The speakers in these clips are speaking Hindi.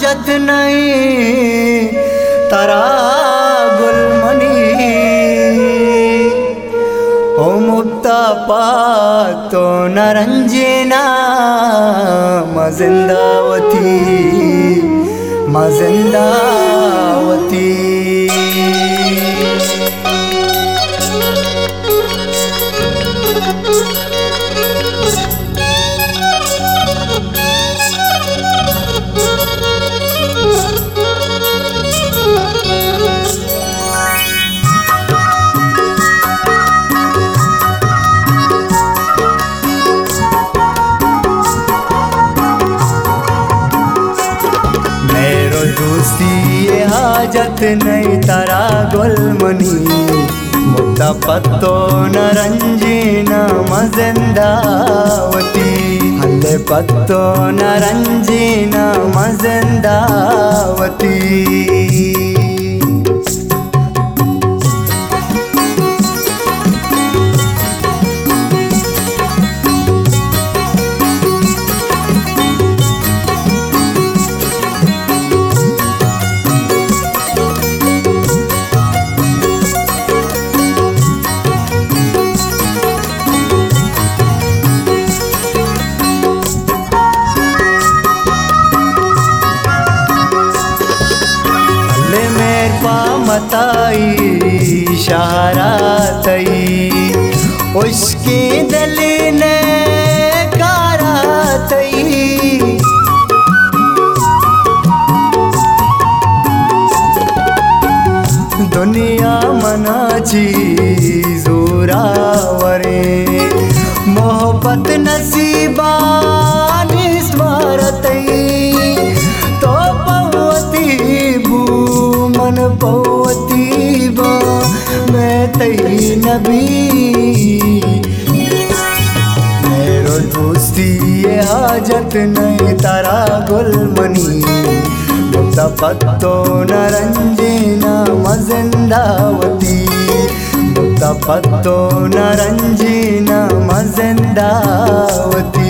हाजत नहीं तारा गुलमनी। ओ मुक्ता पातो न रंजीना मजिंदावती मजिंदावती। दोस्ती हाजत नहीं तारा गुलमनी। मुक्ता पत्तो न रंजीना मजिंदावती। हल्ले पत्तो न रंजीना मजिंदावती। मताई शहरातई उसकी दिल ने कारातई। दुनिया मनाची जोरावरे मोहब्बत नसीबा निस्वारतई। तो पवती भूमन पवती बा मैं तई नबी। मेरो दोस्ती ये हाजत नहीं तारा गुलमनी। मुक्ता पत्तो न रंजीना मजिंदावती। मुक्ता पत्तो न रंजीना मजिंदावती।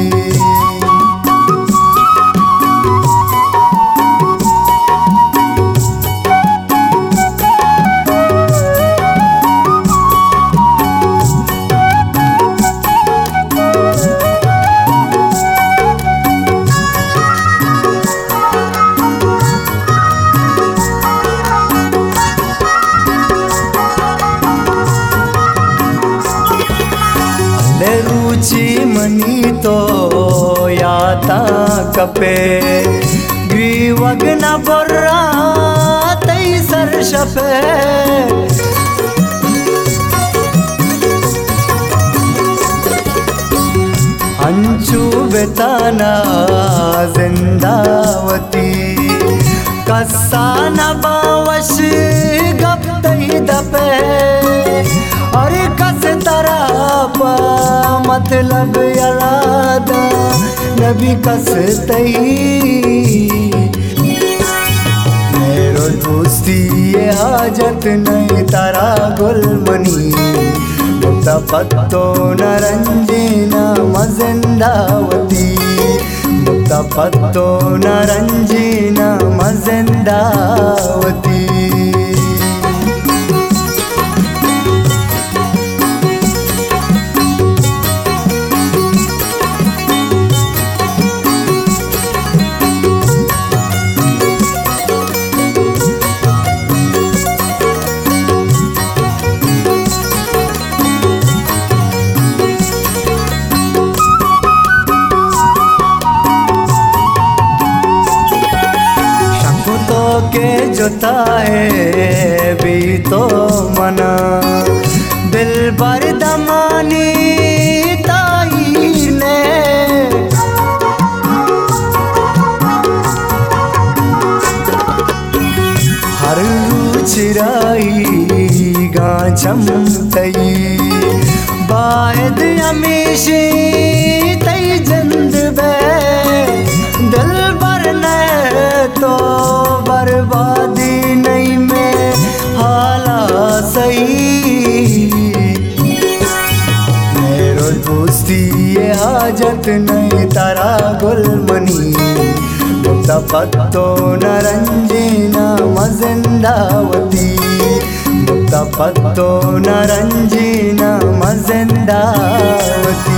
रुचि मनी तो याता कपे ग्रीवग न बर्रा तई सरशपे। अंचू बेताना जिंदावती। कस्सा न बावश गप तई दपे। अरे कस तरह पा मतलब यलादा नबी कस तई। मेरो दोस्ती ये हाजत नहीं तारा गुलमनी। मुक्ता पत्तो न रंजीना मजिंदावती। मुक्ता पत्तो न रंजीना मजिंदावती। के जोता है भी तो मना दिल भर दमानी ताई ने। हर चिराई गाछम तई बाद हमेशे तई जंद बे। दिल भर ने तो बर्बादी नहीं में हाला सही। मेरो दोस्ती ये हाजत नहीं तारा गुलमनी। मुक्तपत्तो नरञ्जिना मजिन्दावती मुक्तपत्तो नरञ्जिना मजिन्दावती